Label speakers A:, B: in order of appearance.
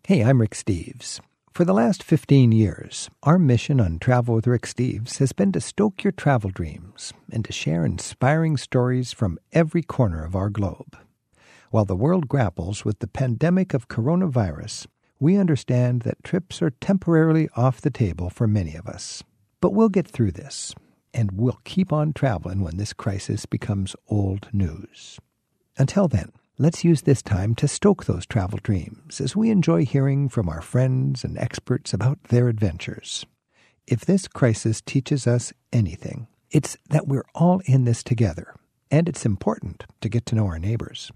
A: Hey, I'm Rick Steves. For the last 15 years, our mission on Travel with Rick Steves has been to stoke your travel dreams and to share inspiring stories from every corner of our globe. While the world grapples with the pandemic of coronavirus, we understand that trips are temporarily off the table for many of us. But we'll get through this, and we'll keep on traveling when this crisis becomes old news. Until then, let's use this time to stoke those travel dreams as we enjoy hearing from our friends and experts about their adventures. If this crisis teaches us anything, it's that we're all in this together, and it's important to get to know our neighbors.